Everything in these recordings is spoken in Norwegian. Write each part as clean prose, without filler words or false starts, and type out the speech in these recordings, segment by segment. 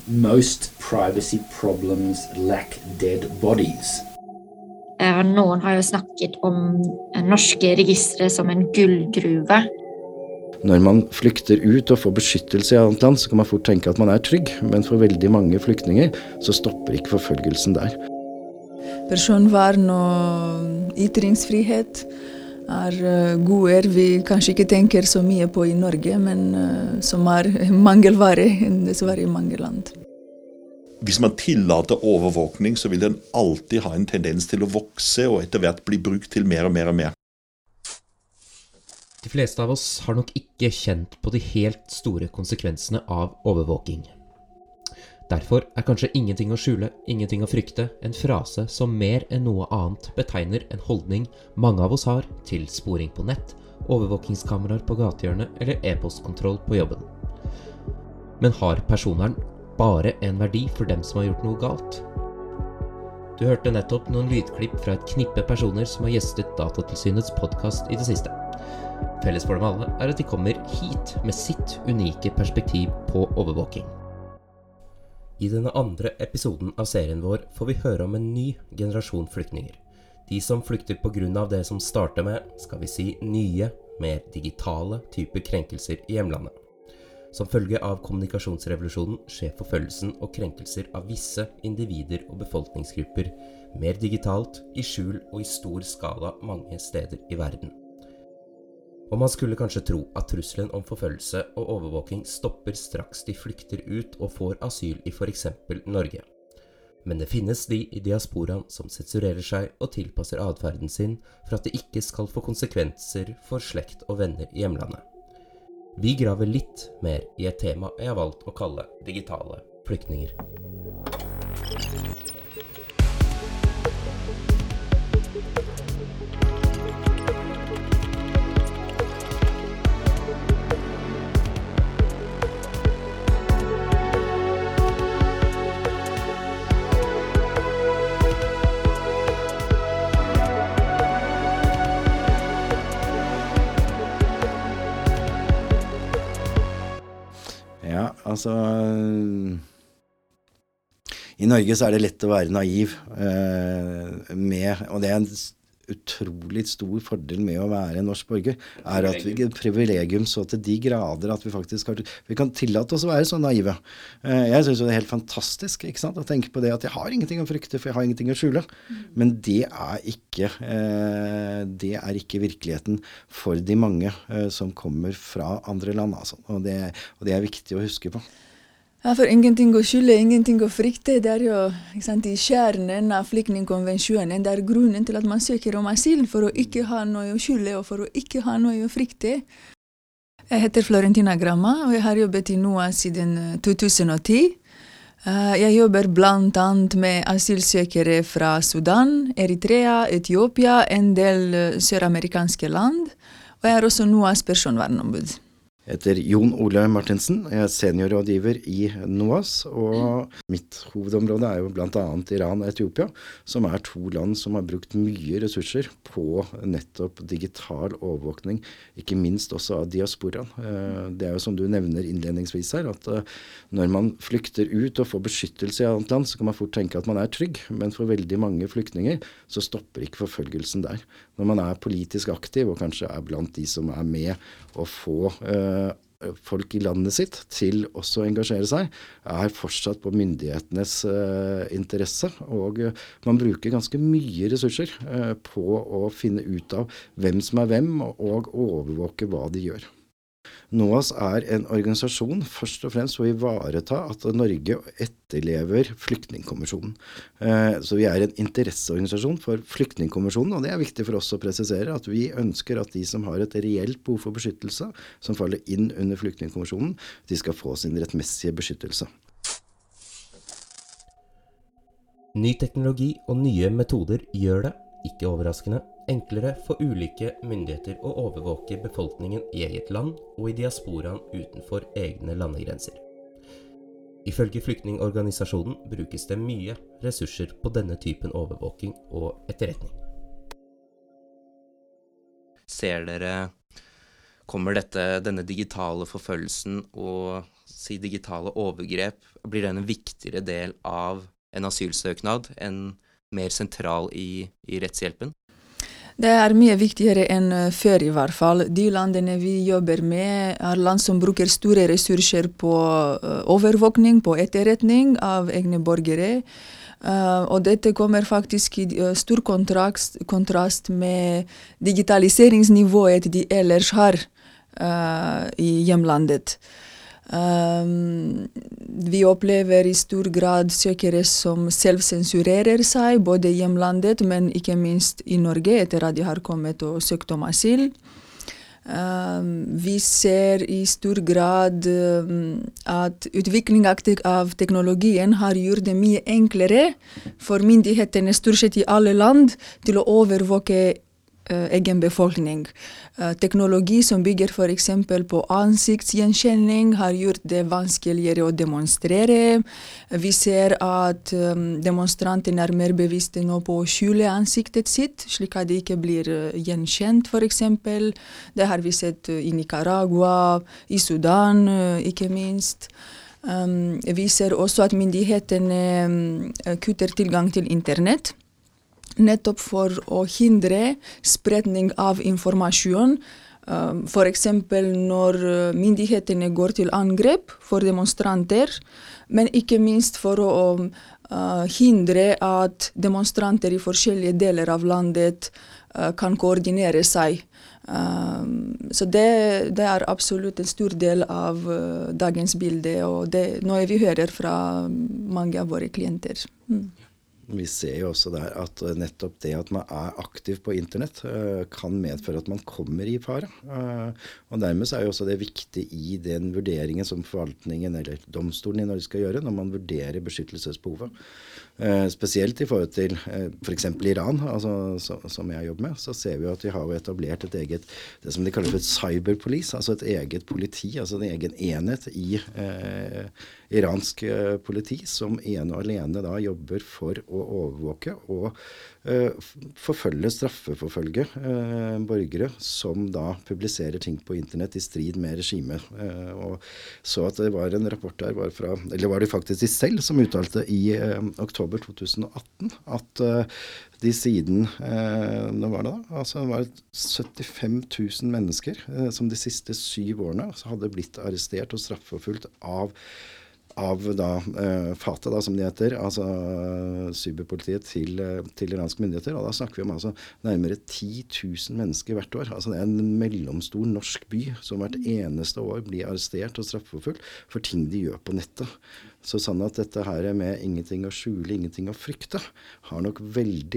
Most privacy problems lack dead bodies. Noen har jo snakket om norske registre som en gullgruve. Når man flykter ut og får beskyttelse i annet land, så kan man fort tenke at man er trygg, men for veldig mange flyktninger så stopper ikke forfølgelsen der. Personvern og ytringsfrihet gode vi kanskje ikke tenker så mye på i Norge, men som mangelvare dessverre i mange land. Hvis man tillater overvåkning, så vil den alltid ha en tendens til å vokse og etter hvert bli brukt til mer og mer og mer. De fleste av oss har nok ikke kjent på de helt store konsekvensene av overvåking. Derfor kanskje ingenting å skjule, ingenting å frykte, en frase som mer enn noe annet betegner en holdning mange av oss har til sporing på nett, overvåkingskameraer på gatehjørnet eller e-postkontroll på jobben. Men har personvern bare en verdi for dem som har gjort noe galt? Du hørte nettopp noen lydklipp fra et knippe personer som har gjestet Datatilsynets podcast i det siste. Felles for dem alle at de kommer hit med sitt unike perspektiv på overvåking. I denne andre episoden av serien vår får vi høre om en ny generasjon flyktninger. De som flykter på grunn av det som starter med, skal vi si, nye, mer digitale typer krenkelser i hjemlandet. Som følge av kommunikasjonsrevolusjonen skjer forfølgelsen og krenkelser av visse individer og befolkningsgrupper mer digitalt, i skjul og i stor skala mange steder i verden. Og man skulle kanskje tro at trusselen om forfølgelse og overvåking stopper straks de flykter ut og får asyl i for eksempel Norge. Men det finnes de i diasporaen som sensurerer seg og tilpasser adferden sin for at det ikke skal få konsekvenser for slekt og venner i hjemlandet. Vi graver litt mer i et tema jeg har valgt å kalle digitale flyktninger. Altså, i Norge så det lett å være naiv, og det en utrolig stor fordel med å være en norsk borger, at vi privilegium så til de grader at vi kan tillate oss å være så naive. Jeg synes jo det helt fantastisk, ikke sant, å tenke på det at jeg har ingenting å frykte, for jeg har ingenting å skjule. Men det ikke virkeligheten for de mange som kommer fra andre land, altså. Og det viktig å huske på. Ja, for ingenting å skylde, ingenting å frykte, det jo ikke sant, i kjernen av flyktningkonvensjonen. Det grunnen til at man søker om asyl, for å ikke ha noe å skylde og for å ikke ha noe å frykte. Jeg heter Florentina Gramma, og jeg har jobbet i NOAS siden 2010. Jeg jobber blant annet med asylsøkere fra Sudan, Eritrea, Etiopia, en del søramerikanske land, og jeg også NOAS personvernombud. Jeg heter Jon Ole Martinsen, jeg seniorrådgiver i NOAS, og mitt hovedområde jo blant annet Iran og Etiopia, som to land som har brukt mye ressurser på nettopp digital overvåkning, ikke minst også av diasporaen. Det jo som du nevner innledningsvis her, at når man flykter ut og får beskyttelse i annet land, så kan man fort tenke at man trygg, men for veldig mange flyktninger så stopper ikke forfølgelsen der. Når man politisk aktiv, og kanskje blant de som med å få folk i landet sitt til også å engasjere seg, fortsatt på myndighetenes interesse, og man bruker ganske mye ressurser på å finne ut av hvem som hvem, og overvåke hva de gjør. NOAS en organisasjon først og fremst for å ivareta at Norge etterlever flyktningkonvensjonen. Så vi en interesseorganisasjon for flyktningkonvensjonen, og det viktig for oss å presisere at vi ønsker at de som har et reelt behov for beskyttelse, som faller inn under flyktningkonvensjonen, de skal få sin rettmessige beskyttelse. Ny teknologi og nye metoder gjør det, ikke overraskende, enklere for ulike myndigheter å overvåke befolkningen i eget land og i diasporaen utenfor egne landegrenser. Ifølge flyktningorganisasjonen brukes det mye ressurser på denne typen overvåking og etterretning. Ser dere kommer denne digitale forfølgelsen og digitale overgrep, blir den en viktigere del av en asylsøknad, en mer sentral i rettshjelpen? Det mye viktigere enn før i hvert fall. De landene vi jobber med land som bruker store ressurser på overvåkning, på etterretning av egne borgere. Og dette kommer faktisk i stor kontrast med digitaliseringsnivået de ellers har i hjemlandet. Vi opplever i stor grad søkere som selvsensurerer seg, både i hjemlandet, men ikke minst i Norge, etter at de har kommet og søkt om asyl. Vi ser i stor grad at utvikling av teknologien har gjort det mye enklere for myndighetene stort sett i alle land til å overvåke egen befolkning. Teknologi som bygger for eksempel på ansiktsgjenkjenning har gjort det vanskeligere å demonstrere. Vi ser at demonstrantene mer bevisste nå på å skjule ansiktet sitt, slik at de ikke blir gjenkjent for eksempel. Det har vi sett i Nicaragua, i Sudan ikke minst. Vi ser også at myndighetene kutter tilgang til internett, nettopp for å hindre spredning av informasjon. For eksempel når myndighetene går til angrep for demonstranter, men ikke minst for å hindre at demonstranter i forskjellige deler av landet kan koordinere seg. Så det absolutt en stor del av dagens bilde, og det noe vi hører fra mange av våre klienter. Vi ser jo også der at nettopp det at man aktiv på internett kan medføre at man kommer i fare. Og dermed så jo også det viktig i den vurderingen som forvaltningen eller domstolen i Norge skal gjøre når man vurderer beskyttelsesbehovet. Spesielt i forhold til for eksempel Iran, altså, som jeg jobber med, så ser vi at de har jo etablert et eget, det som de kaller for et cyberpolice, altså et eget politi, altså en egen enhet i iransk politi som ene og alene da jobber for å overvåke og straffeforfølge borgere som da publiserer ting på internett i strid med regimet. Og så at det var en rapport der, eller var det faktisk de selv som uttalte i oktober 2018 at de siden, nå var det da, altså det var 75 000 mennesker som de siste 7 årene hadde blitt arrestert og straffeforfulgt av da FATA, da, som det heter, altså cyberpolitiet til iranske myndigheter, og da snakker vi om altså nærmere 10 000 mennesker hvert år. Altså det en mellomstor norsk by som hvert eneste år blir arrestert og straffeforfulgt for ting de gjør på nettet. Så sånn at dette her med ingenting å skjule, ingenting å frykte, har nok veldig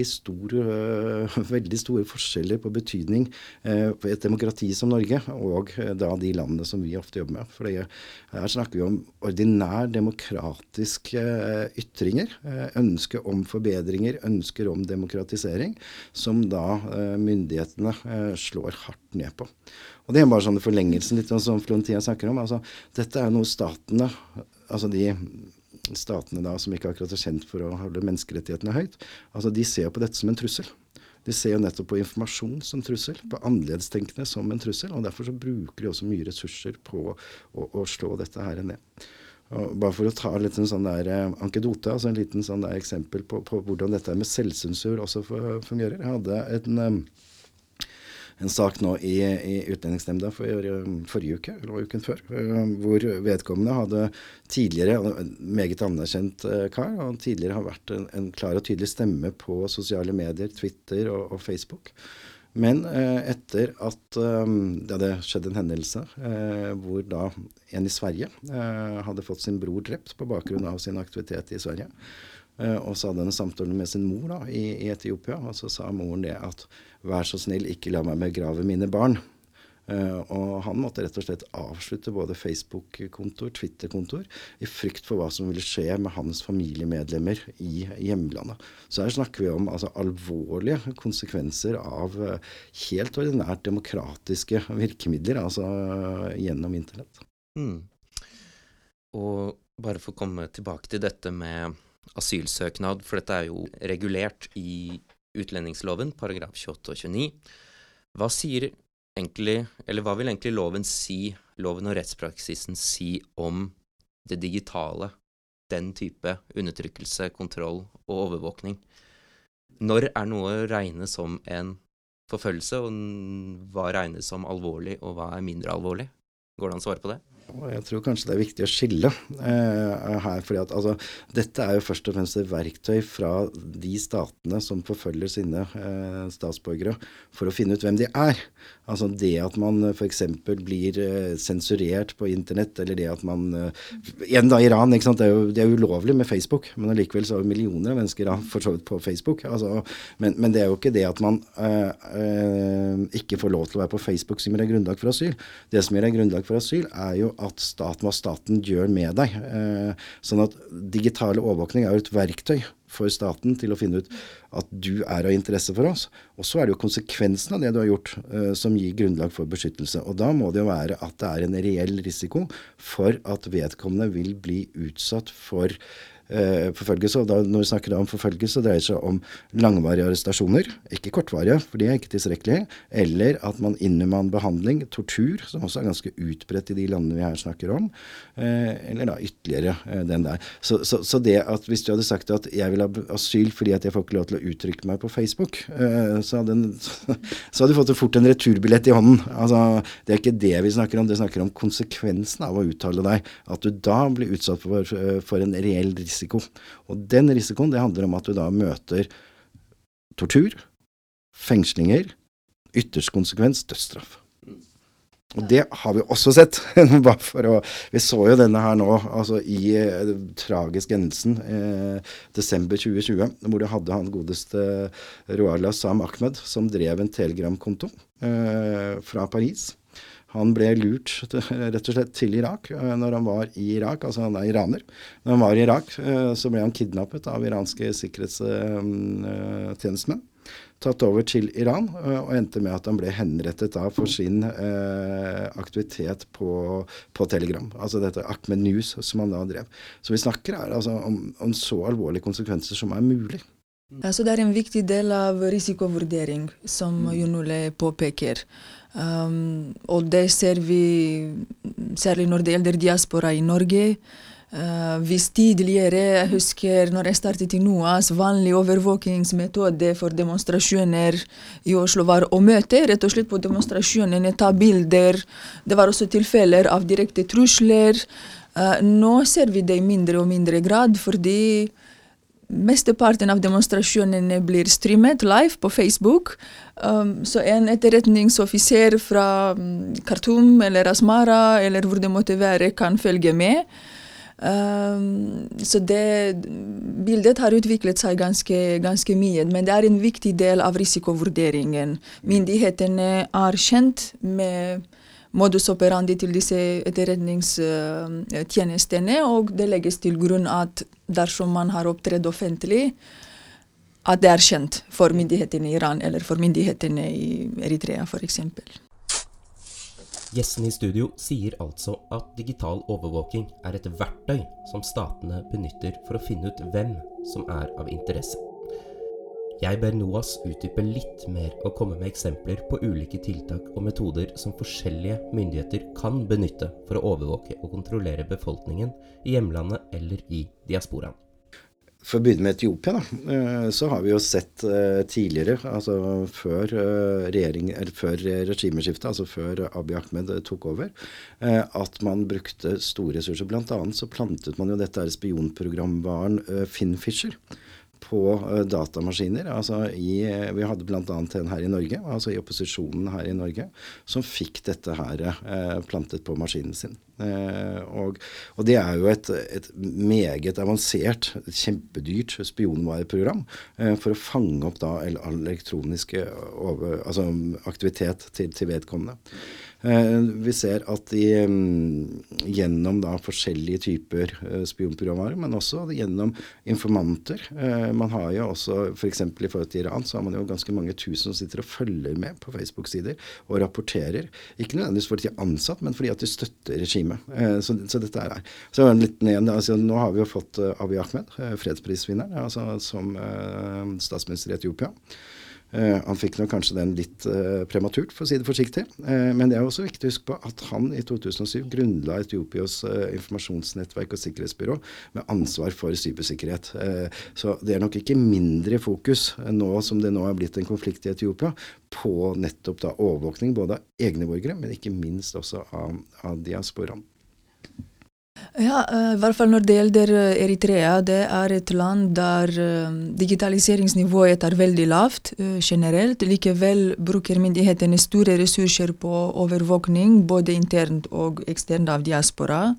store forskjeller på betydning på et demokrati som Norge, og da de landene som vi ofte jobber med. For her snakker vi om ordinær demokratiske ytringer, ønsker om forbedringer, ønsker om demokratisering, som da myndighetene slår hardt ned på. Og det bare sånn forlengelsen litt som Florentia snakker om. Altså, dette noe statene, altså de statene da som ikke akkurat kjent for å holde menneskerettighetene høyt, altså de ser på dette som en trussel. De ser jo nettopp på informasjon som trussel, på annerledestenkende som en trussel, og derfor så bruker de også mye ressurser på å slå dette her ned. Og bare for å ta litt en sånn der ankedote, altså en liten sånn der eksempel på hvordan dette med selvsensur også fungerer. Jeg hadde en sak nå i Utlendingsnemnda forrige uke, eller uken før, hvor vedkommende hadde tidligere, meget anerkjent kar, og tidligere har vært en klar og tydelig stemme på sosiale medier, Twitter og Facebook. Men etter at det hadde skjedd en hendelse hvor da en i Sverige hadde fått sin bror drept på bakgrunn av sin aktivitet i Sverige, og så hadde han en samtale med sin mor da, i Etiopia, og så sa moren det at vær så snill, ikke la meg begrave mine barn. Og han måtte rett og slett avslutte både Facebook-kontor, Twitter-kontor, i frykt for hva som ville skje med hans familiemedlemmer i hjemlandet. Så her snakker vi om altså, alvorlige konsekvenser av helt ordinært demokratiske virkemidler, altså gjennom internett. Og bare for å komme tilbake til dette med asylsøknad, for dette jo regulert i utlendingsloven, paragraf 28 og 29. Hva sier egentlig, eller hva vil egentlig loven og rettspraksisen si om det digitale, den type undertrykkelse, kontroll og overvåkning? Når noe regnet som en forfølgelse, og hva regnes som alvorlig, og hva mindre alvorlig? Går det an å svare på det? Jeg tror kanskje det er viktig å skille her, fordi at dette jo først og fremst et verktøy fra de statene som forfølger sine statsborgere for å finne ut hvem de er. Altså det at man for eksempel blir sensurert på internett, eller det at man, igjen da Iran, ikke sant? Det er ulovlig med Facebook, men allikevel så millioner av mennesker for så vidt på Facebook. Altså, men det jo ikke det at man ikke får lov til å være på Facebook som gir grunnlag for asyl. Det som gir grunnlag for asyl jo at hva staten gjør med deg. Sånn at digitale overvåkning jo et verktøy for staten til å finne ut at du av interesse for oss. Og så det jo konsekvensen av det du har gjort som gir grunnlag for beskyttelse. Og da må det jo være at det en reell risiko for at vedkommende vil bli utsatt for forfølgelse, og når vi snakker om forfølgelse, dreier seg om langvarige arrestasjoner, ikke kortvarige, for det ikke tilstrekkelig, eller at man inhuman behandling, tortur, som også ganske utbredt i de landene vi her snakker om, eller da ytterligere den der. Så det at hvis du hadde sagt at jeg vil ha asyl fordi at jeg får ikke lov til å uttrykke meg på Facebook, så hadde du fått fort en returbillett i hånden. Altså, det ikke det vi snakker om, det snakker om konsekvensen av å uttale deg, at du da blir utsatt for en reell risiko. Og den risikoen, det handler om at du da møter tortur, fengslinger, ytterst konsekvens, dødsstraff. Og det har vi også sett. Vi så jo denne her nå, altså i tragisk hendelsen desember 2020, hvor det hadde han godeste Rouhla Sam Ahmed, som drev en Telegram-konto fra Paris. Han ble lurt rett og slett til Irak når han var i Irak, altså han iraner. Når han var i Irak, så ble han kidnappet av iranske sikkerhetstjenestemenn, tatt over til Iran, og endte med at han ble henrettet da for sin aktivitet på Telegram. Altså dette Ahmed News som han da drev. Så vi snakker her altså, om så alvorlige konsekvenser som mulig. Ja, så det en viktig del av risikovurdering, som Jon Ole påpeker. Og det ser vi særlig når det gjelder diaspora i Norge. Hvis tidligere, jeg husker når jeg startet i NOAS, vanlig overvåkingsmetode for demonstrasjoner i Oslo var å møte rett og slett på demonstrasjonene, ta bilder. Det var også tilfeller av direkte trusler. Nå ser vi det i mindre og mindre grad, fordi mesteparten av demonstrasjonene blir streamet live på Facebook. Så en etterretningsoffiser fra Khartoum eller Asmara, eller hvor det måtte være, kan følge med. Så det bildet har utviklet seg ganske mye, men det en viktig del av risikovurderingen. Myndighetene kjent med modus operandi til disse etterretningstjenestene, og det legges til grunn at dersom man har opptredd offentlig, at det kjent for myndighetene i Iran eller for myndighetene i Eritrea for eksempel. Gjesten i studio sier altså at digital overvåking et verktøy som statene benytter for å finne ut hvem som av interesse. Jeg ber NOAS utdype litt mer og komme med eksempler på ulike tiltak og metoder som forskjellige myndigheter kan benytte for å overvåke og kontrollere befolkningen i hjemlandet eller i diasporaen. For å begynne med Etiopia da, så har vi jo sett tidligere, altså før regimeskiftet, altså før Abiy Ahmed tok over, at man brukte store ressurser. Blant annet så plantet man jo dette spionprogramvaren Finfisher på datamaskiner. Altså vi hadde blant annet en her i Norge, altså i opposisjonen her i Norge, som fikk dette her plantet på maskinen sin. Og det jo et meget avansert, kjempedyrt spionvareprogram for å fange opp da elektroniske aktivitet til vedkommende. Vi ser at gjennom da forskjellige typer spionprogrammer, men også gjennom informanter. Man har jo også, for eksempel i forhold til Iran, så har man jo ganske mange tusen som sitter og følger med på Facebook-sider og rapporterer. Ikke nødvendigvis fordi de ansatt, men fordi at de støtter regimet. Så dette her. Så en liten igjen, altså, nå har vi jo fått Abiy Ahmed, fredsprisvinneren, altså, som statsminister i Etiopia. Han fikk nok kanskje den litt prematurt, for å si det forsiktig. Men det også viktig å huske på at han i 2007 grunnla Etiopias informasjonsnettverk og sikkerhetsbyrå med ansvar for cybersikkerhet. Så det nok ikke mindre fokus nå som det nå har blitt en konflikt i Etiopia på nettopp da overvåkning både av egne borgere, men ikke minst også av diasporaen. Ja, i hvert fall når det gjelder Eritrea, det et land der digitaliseringsnivået veldig lavt generelt. Likevel bruker myndighetene store ressurser på overvåkning, både internt og eksternt av diaspora.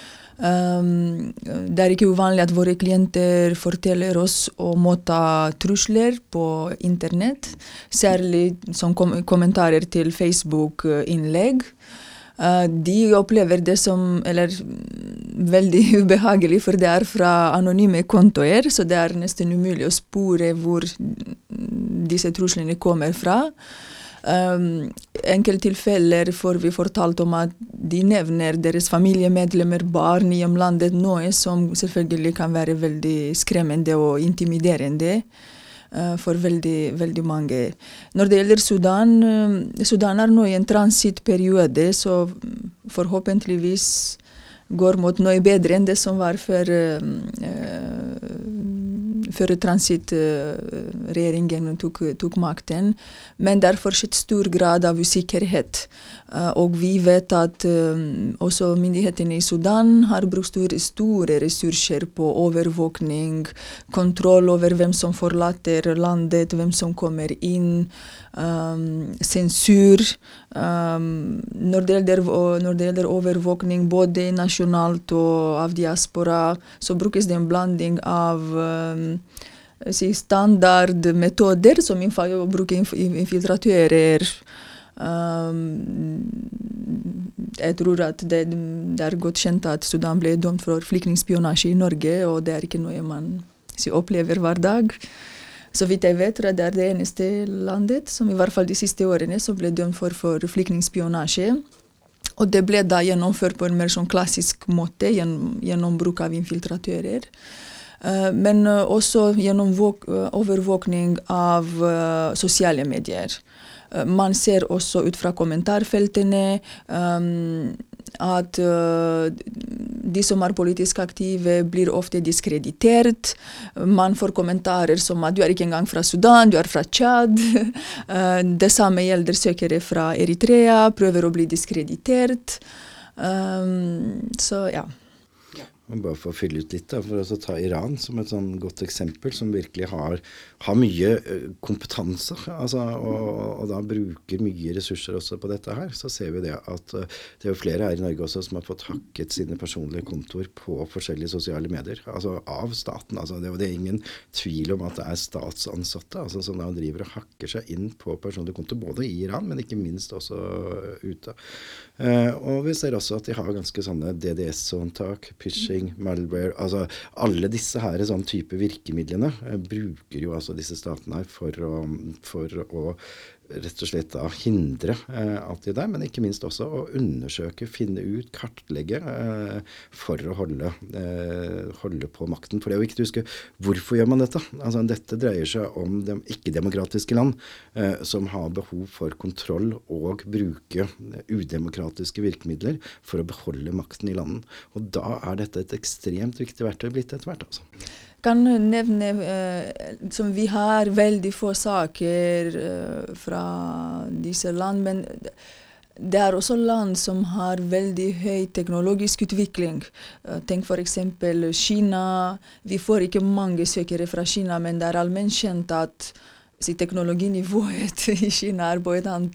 Det ikke uvanlig at våre klienter forteller oss å motta trusler på internett, særlig som kommentarer til Facebook-innlegg. De opplever det som veldig ubehagelig, for det fra anonyme kontoer, så det nesten umulig å spore hvor disse truslene kommer fra. Enkelte tilfeller får vi fortalt om at de nevner deres familiemedlemmer, barn i hjemlandet, noe som selvfølgelig kan være veldig skremmende og intimiderende for veldig, veldig mange. Når det gjelder Sudan, Sudan nå i en transittperiode, så forhåpentligvis går mot noe bedre enn det som var før transittregjeringen tok makten. Men det fortsatt stor grad av usikkerhet. Og vi vet at også myndighetene i Sudan har brukt store ressurser på overvåkning, kontroll over hvem som forlater landet, hvem som kommer inn, sensur. Når det gjelder overvåkning både nasjonalt og av diaspora, så brukes det en blanding av standardmetoder som bruker infiltratører. Jeg tror at det godt kjent at Sudan ble dømt for flyktningspionasje i Norge, og det ikke noe man opplever hver dag. Så vidt jeg vet, det det eneste landet som i hvert fall de siste årene som ble dømt for flyktningspionasje. Og det ble da gjennomført på en mer sånn klassisk måte, gjennom bruk av infiltratører. Men også gjennom overvåkning av sosiale medier. Man ser også ut fra kommentarfeltene at de som politisk aktive blir ofte diskreditert. Man får kommentarer som at du ikke engang fra Sudan, du fra Tchad. Det samme gjelder søkere fra Eritrea, prøver å bli diskreditert. Så ja. Bare for å fylle ut litt, da, for å ta Iran som et sånn godt eksempel, som virkelig har mye kompetanse, altså, og da bruker mye ressurser også på dette her, så ser vi det at det jo flere her i Norge også som har fått hakket sine personlige kontoer på forskjellige sosiale medier, altså av staten. Altså, det er ingen tvil om at det statsansatte altså, som da driver og hakker seg inn på personlige kontoer, både i Iran, men ikke minst også ute. Og vi ser også at de har ganske sånne DDS-håndtak, phishing, malware, altså alle disse her sånn type virkemidlene bruker jo altså disse statene her for å rett og slett da hindre at de der, men ikke minst også å undersøke, finne ut, kartlegge for å holde på makten. For det jo viktig å huske, hvorfor gjør man dette? Altså dette dreier seg om de ikke-demokratiske land som har behov for kontroll og bruke udemokratiske virkemidler for å beholde makten i landet. Og da dette et ekstremt viktig verktøy blitt etter hvert, altså. Kan nevne som vi har veldig få saker fra disse land, men det også land som har veldig høy teknologisk utvikling. Tenk for eksempel Kina. Vi får ikke mange søkere fra Kina, men det allment kjent at teknologinivået i Kina på et annet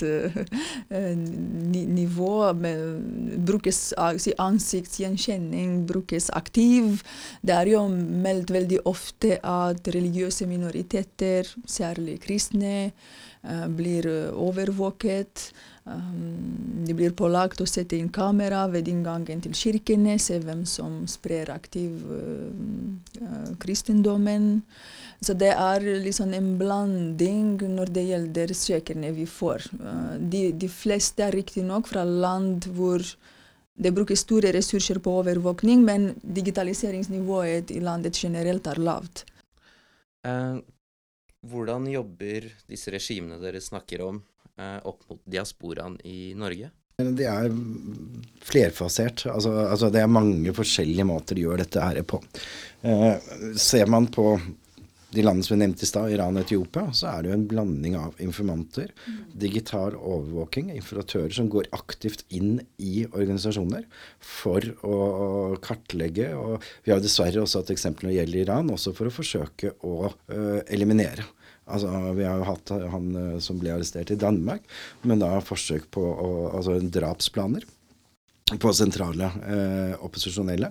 nivå. Brukes ansiktsgjenkjenning, brukes aktiv. Det jo meldt veldig ofte at religiøse minoriteter, særlig kristne, blir overvåket. De blir pålagt å sette inn kamera ved inngangen til kirkene, se hvem som sprer aktiv kristendommen. Så det liksom en blanding når det gjelder søkerne vi får. De fleste riktig nok fra land hvor det bruker store ressurser på overvåkning, men digitaliseringsnivået i landet generelt lavt. Hvordan jobber disse regimene dere snakker om opp mot diasporaen i Norge? Det flerfasert, altså det mange forskjellige måter de gjør dette her på. Ser man på de landene som vi nevnte i stad, Iran og Etiopia, så det jo en blanding av informanter, digital overvåking, infiltratører som går aktivt inn i organisasjoner for å kartlegge, og vi har dessverre også et eksempel når det gjelder Iran, også for å forsøke å eliminere. Altså, vi har jo hatt han som ble arrestert i Danmark, men da forsøk på drapsplaner på sentrale opposisjonelle.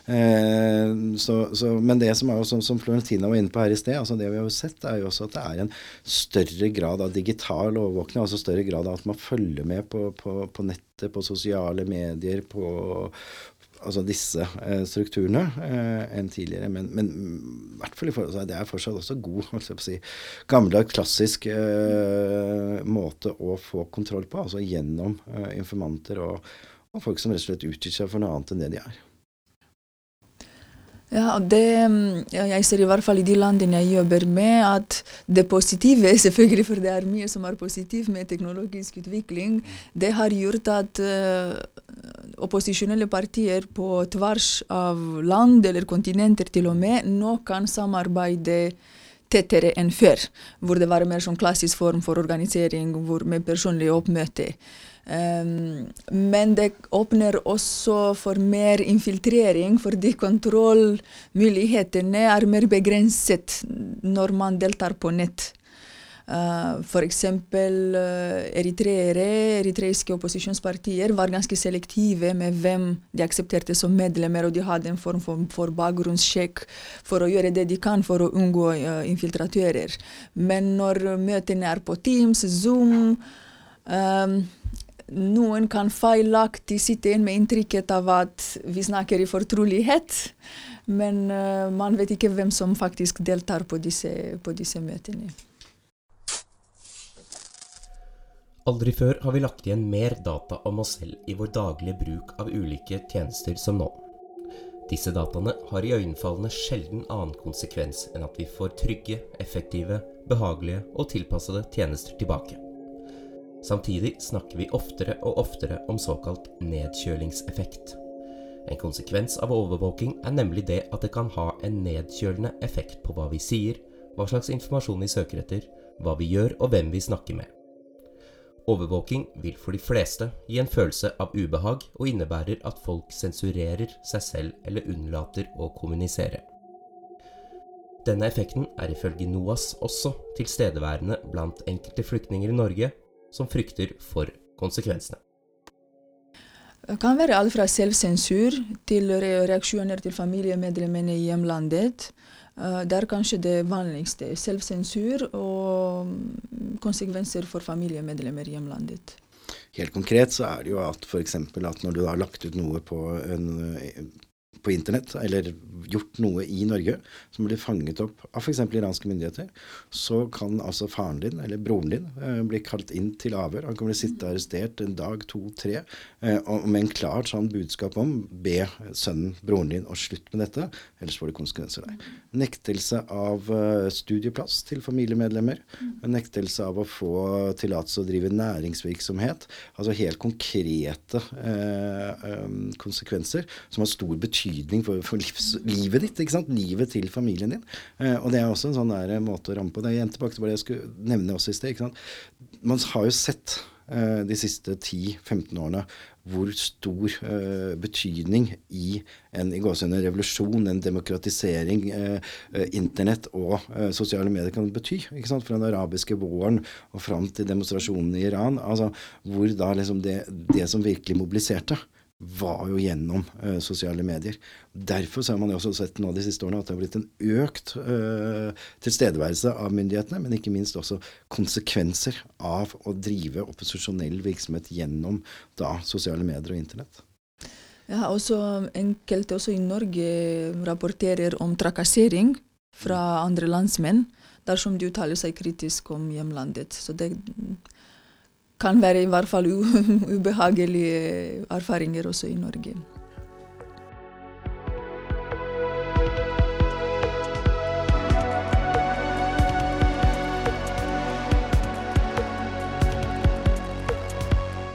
Men det som som Florentina var inne på her i sted, altså det vi har sett jo også at det en større grad av digital overvåkning, altså større grad av at man følger med på nettet, på sosiale medier, på altså disse strukturene enn tidligere, men I hvert fall I forhold til det fortsatt også god, gammeldags klassisk måte å få kontroll på, altså gjennom informanter og folk som rett og slett utgir seg for noe annet enn det de Ja, jeg ser I hvert fall I de landene jeg jobber med at det positive, selvfølgelig for det mye som positivt med teknologisk utvikling, det har gjort at opposisjonelle partier på tvers av land eller kontinenter til og med nå kan samarbeide tettere enn før, hvor det var mer sånn klassisk form for organisering, hvor med personlig oppmøte. Men det åpner også for mer infiltrering, fordi kontrollmulighetene mer begrenset når man deltar på nett. For eksempel eritreiske opposisjonspartier var ganske selektive med hvem de aksepterte som medlemmer, og de hadde en form for bakgrunnssjekk for å gjøre det de kan for å unngå infiltratører. Men når møtene på Teams, Zoom, noen kan feilaktig sitte inn med inntrykket av at vi snakker I fortrolighet, men man vet ikke hvem som faktisk deltar på disse møtene. Aldri før har vi lagt igjen mer data om oss selv I vår daglige bruk av ulike tjenester som nå. Disse dataene har iøynefallende sjelden annen konsekvens enn at vi får trygge, effektive, behagelige og tilpassede tjenester tilbake. Samtidig snakker vi oftere og oftere om såkalt nedkjølingseffekt. En konsekvens av overvåking nemlig det at det kan ha en nedkjølende effekt på hva vi sier, hva slags informasjon vi søker etter, hva vi gjør og hvem vi snakker med. Overvåking vil for de fleste gi en følelse av ubehag og innebærer at folk sensurerer seg selv eller unnlater å kommunisere. Denne effekten ifølge NOAS også tilstedeværende blant enkelte flyktninger I Norge, som frykter for konsekvensene. Det kan være alt fra selvsensur til reaksjoner til familiemedlemmene I hjemlandet. Det kanskje det vanligste, selvsensur og konsekvenser for familiemedlemmer I hjemlandet. Helt konkret så det jo at for eksempel at når du har lagt ut noe på internett, eller gjort noe I Norge, som blir fanget opp av for eksempel iranske myndigheter, så kan altså faren din, eller broren din, bli kalt inn til avhør. Han kan bli sittet arrestert en dag, 2, 3, og med en klart sånn budskap om, be sønnen, broren din, å slutte med dette, ellers får det konsekvenser der. Nektelse av studieplass til familiemedlemmer, nektelse av å få tillatelse å drive næringsvirksomhet, altså helt konkrete konsekvenser, som har stor betydning for livet ditt, ikke sant? Livet til familien din. Og det også en sånn der måte å ramme på. Det igjen tilbake til hva jeg skulle nevne også I sted, ikke sant? Man har jo sett de siste 10-15 årene hvor stor betydning I en I gåsehudene revolusjon, en demokratisering, internett og sosiale medier kan bety, ikke sant? Fra den arabiske våren og frem til demonstrasjonene I Iran, altså hvor da liksom det som virkelig mobiliserte var jo gjennom sosiale medier. Derfor så har man jo også sett nå de siste årene at det har blitt en økt tilstedeværelse av myndighetene, men ikke minst også konsekvenser av å drive opposisjonell virksomhet gjennom da sosiale medier og internett. Ja, også enkelte også I Norge rapporterer om trakassering fra andre landsmenn, dersom de uttaler seg kritisk om hjemlandet. Så det kan være I hvert fall ubehagelige erfaringer også I Norge.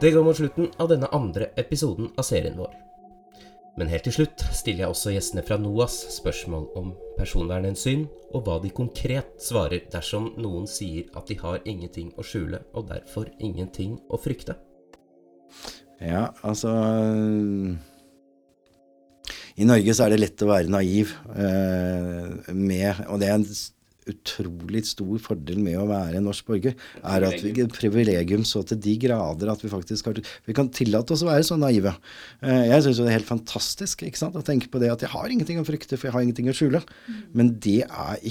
Det går mot slutten av denne andre episoden av serien vår. Men helt til slutt stiller jeg også gjestene fra NOAS spørsmål om personvernhensyn, og hva de konkret svarer dersom noen sier at de har ingenting å skjule, og derfor ingenting å frykte. Ja, altså I Norge så det lett å være naiv og det en utrolig stor fordel med å være en norsk borger, at vi privilegium så til de grader at vi faktisk vi kan tillate oss å være så naive. Jeg synes jo det helt fantastisk, ikke sant, å tenke på det at jeg har ingenting å frykte, for jeg har ingenting å skjule. Men det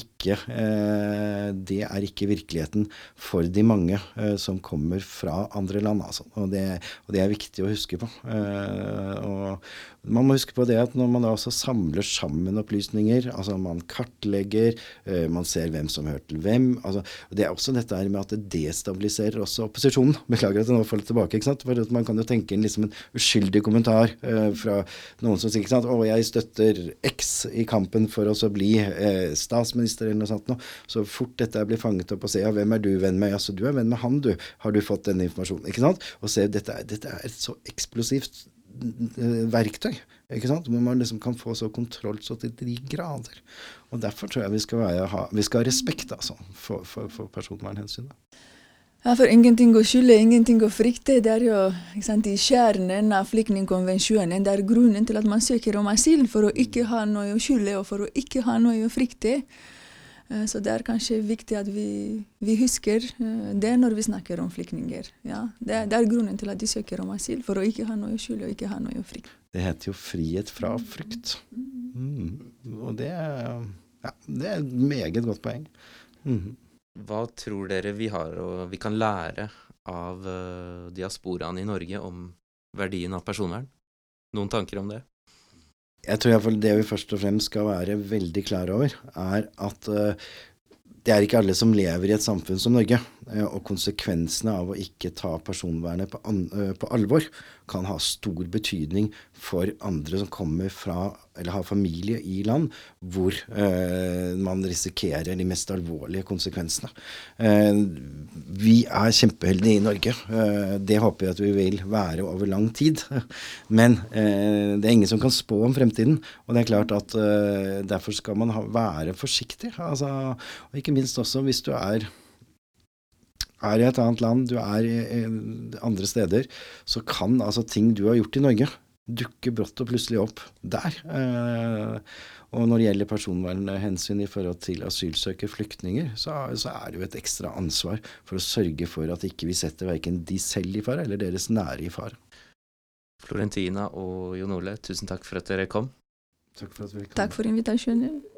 ikke virkeligheten for de mange som kommer fra andre land, altså. Og det viktig å huske på. Og man må huske på det at når man da også samler sammen opplysninger, altså man kartlegger, man ser hvem som hører til hvem, altså, det også dette her med at det destabiliserer også opposisjonen. Beklager at jeg nå får det tilbake, ikke sant? For at man kan jo tenke liksom en uskyldig kommentar fra noen som sier, ikke sant? Jeg støtter X i kampen for å bli statsminister eller noe sånt nå. Så fort dette blir fanget opp og se, hvem du venn med? Altså, du venn med han, du. Har du fått denne informasjonen? Ikke sant? Og se, dette et så eksplosivt verktøy, ikke sant? Hvor man liksom kan få så kontroll så til de grader. Og derfor tror jeg vi skal ha respekt altså, for personvernhensyn. Ja, for ingenting å skylde, ingenting å frykte, det jo ikke sant, I kjernen av flyktningkonvensjonen, det grunnen til at man søker om asyl, for å ikke ha noe å skylde og for å ikke ha noe å frykte. Så det kanskje viktig at vi husker det når vi snakker om flyktninger. Ja, det grunnen til at de søker om asyl, for å ikke ha noe å skylde og ikke ha noe å frykte. Det heter jo frihet fra frykt. Og det et meget godt poeng. Hva tror dere vi har og vi kan lære av diasporaen I Norge om verdien av personvern? Noen tanker om det? Jeg tror I hvert fall det vi først og fremst skal være veldig klar over, at det ikke alle som lever I et samfunn som Norge, og konsekvensene av å ikke ta personvernet på alvor kan ha stor betydning for andre som kommer fra, eller har familie I land, hvor man risikerer de mest alvorlige konsekvensene. Vi kjempeheldige I Norge. Det håper jeg at vi vil være over lang tid. Men det ingen som kan spå om fremtiden, og det klart at derfor skal man være forsiktig. Altså, og ikke minst også hvis du I et annet land, du I andre steder, så kan altså ting du har gjort I Norge dukke brått og plutselig opp der. Og når det gjelder personvernhensyn I forhold til asylsøkere, flyktninger, så det jo et ekstra ansvar for å sørge for at ikke vi setter hverken de selv I fare eller deres nære I fare. Florentina og Jon Ole, tusen takk for at dere kom. Takk for at vi kom. Takk for invitasjonen.